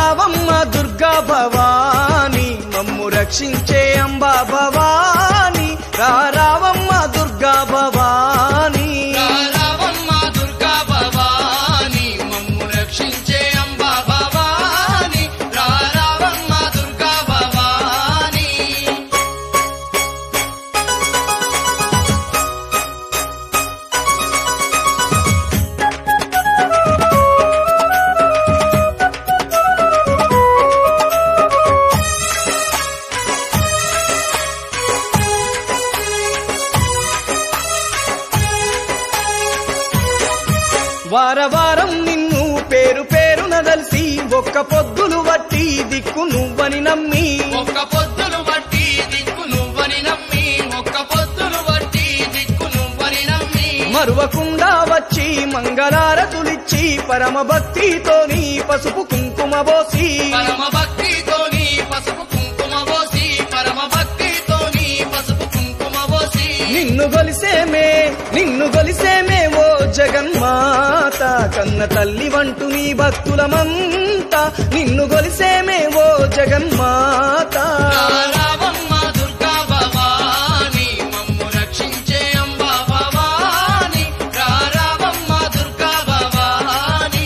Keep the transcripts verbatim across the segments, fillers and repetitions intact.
రావమ్మ దుర్గా భవాని మమ్ము రక్షించే అంబా భవాని రావమ్మ దుర్గా భవాని రావమ్మ దుర్గా భవాని మమ్ము రక్షించే అంబా భవాని రావమ్మ దుర్గా భవాని వారవారం నిన్ను పేరు పేరున దల్సి ఒక్క పొద్దులు వట్టి దిక్కు నువ్వని నమ్మి ఒక్క పొద్దులు బట్టి దిక్కు నువ్వని నమ్మి ఒక్క పొద్దులు బట్టి దిక్కు నువ్వని నమ్మి మరువకుండా వచ్చి మంగళారతులిచ్చి పరమ భక్తితోని పసుపు కుంకుమ బోసి పరమ భక్తితోని పసుపు కుంకుమ పోసి పరమ భక్తితోని పసుపు కుంకుమ పోసి నిన్ను గొలిసేమే నిన్ను గొలిసేమే ఓ జగన్మాత కన్న తల్లి వంటు నీ భక్తులమంతా నిన్ను గొలిసేమే ఓ జగన్మాత రావమ్మ దుర్గా భవాని మమ్ము రక్షించే అంబా భవాని రావమ్మ దుర్గా భవాని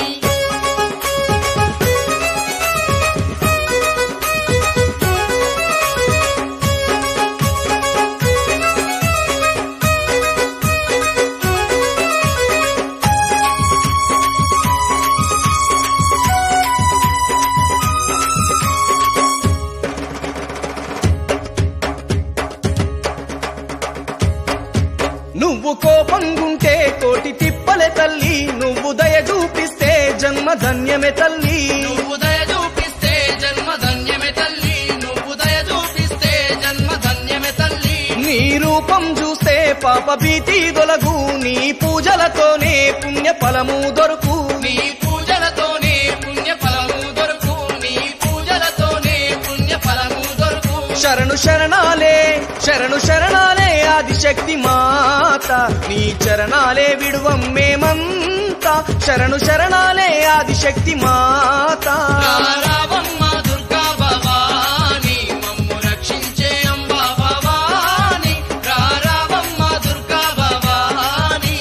నువ్వు కోపంగుంటే కోటి తిప్పలే తల్లి నువ్వు దయ చూపిస్తే జన్మ ధన్యమే తల్లి నువ్వు దయ చూపిస్తే జన్మ ధన్యమే తల్లి నువ్వు దయ చూపిస్తే జన్మ ధన్యమే తల్లి నీ రూపం చూస్తే పాప భీతి దొలగు నీ పూజలతోనే పుణ్య ఫలము దొరుకు నీ పూజలతోనే పుణ్య ఫలము దొరుకు నీ పూజలతోనే పుణ్య ఫలము దొరుకు శరణు శరణాలే శరణు శరణాలే ఆదిశక్తి మాత నీ చరణాలే విడువం మేమంతా శరణు శరణాలే ఆదిశక్తి మాత రావమ్మ దుర్గా భవాని మమ్ము రక్షించే అంబా భవాని రావమ్మ దుర్గా భవాని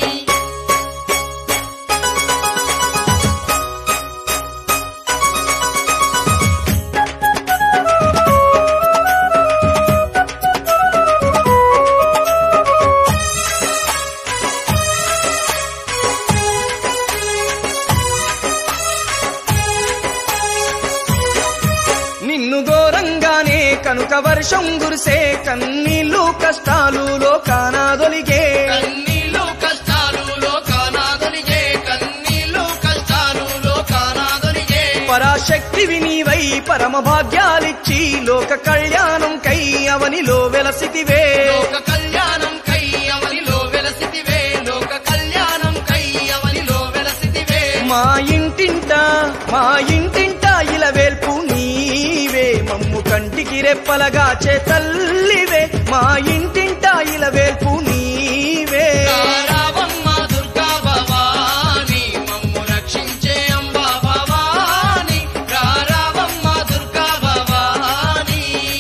నిన్ను ఘోరంగానే కనుక వర్షం గురిసే కన్నీళ్ళు కష్టాలు లోకానాదొలిగే కన్నీళ్ళు కష్టాలు లోకానాదొలిగే కన్నీళ్ళు కష్టాలు లోకానాదొలిగే పరాశక్తివి నీవై పరమ భాగ్యాలిచ్చి లోక కళ్యాణం కై అవనిలో వెలసితివే లోక కళ్యాణం కై అవనిలో వెలసితివే లోక కళ్యాణం కై అవనిలో వెలసితివే మా ఇంటింట మా ఇంటింట ఇలవేల్పు నీవే మమ్ము కంటికి రెప్పలగాచే తల్లివే మా ఇంటింట ఇలవేల్పు నీవే రావమ్మ దుర్గా భవాని మమ్ము రక్షించే అంబా భవాని రావమ్మ దుర్గా భవాని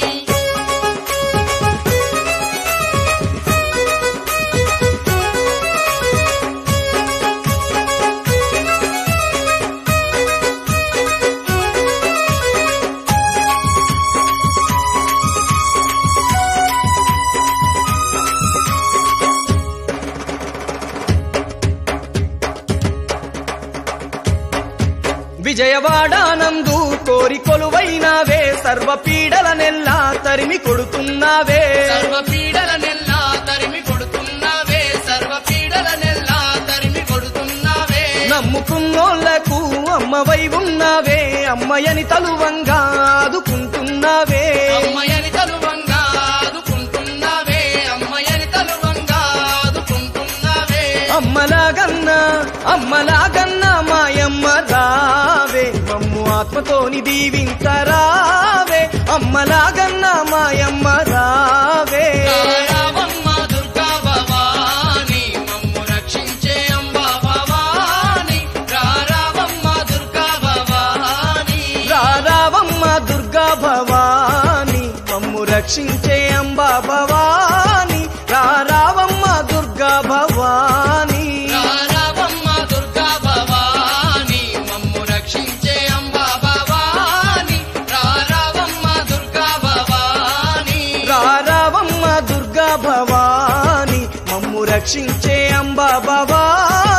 విజయవాడానందు కోరి కొలువైనావే సర్వ పీడలనెల్లా తరిమి కొడుతున్నావే సర్వ పీడలనెల్లా తరిమి కొడుతున్నావే సర్వ పీడలనెల్లా తరిమి కొడుతున్నావే నమ్ముకున్నోళ్లకు అమ్మవై ఉన్నావే అమ్మయని తలువంగా ఆదుకుంటున్నావే అమ్మయని తలువంగా ఆదుకుంటున్నావే అమ్మయని తలువంగా ఆదుకుంటున్నావే అమ్మలాగన్నా అమ్మలాగన్నా మాయమ్మ రావే మమ్ము ఆత్మతోని దీవించరావే అమ్మలాగన్నా మాయమ్మ రావే రావమ్మ దుర్గా భవాని మమ్ము రక్షించే అంబా భవాని రావమ్మ దుర్గా భవాని భవాని మమ్ము రక్షించే అంబా భవాని రారావమ్మ దుర్గా భవాని రారావమ్మ దుర్గా భవాని మమ్ము రక్షించే అంబా భవాని రారావమ్మ దుర్గా భవాని రారావమ్మ దుర్గా భవాని మమ్ము రక్షించే అంబా భవాని